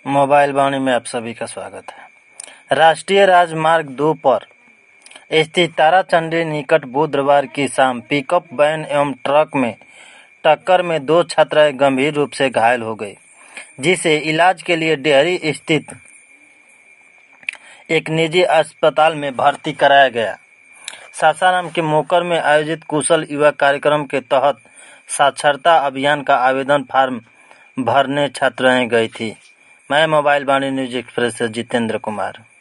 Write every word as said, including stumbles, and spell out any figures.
Mobile वाणी में आप सभी का स्वागत है। राष्ट्रीय राजमार्ग दो पर स्थित ताराचंडी निकट बुधवार की शाम पिकअप वैन एवं ट्रक में टक्कर में दो छात्राएं गंभीर रूप से घायल हो गई, जिसे इलाज के लिए डेहरी स्थित एक निजी अस्पताल में भर्ती कराया गया। सासाराम के मोकर में आयोजित कुशल युवा कार्यक्रम के तहत साक्षरता अभियान का आवेदन फार्म भरने छात्राएं गई थी। मैं मोबाइल वाणी न्यूज एक्सप्रेस से जितेंद्र कुमार।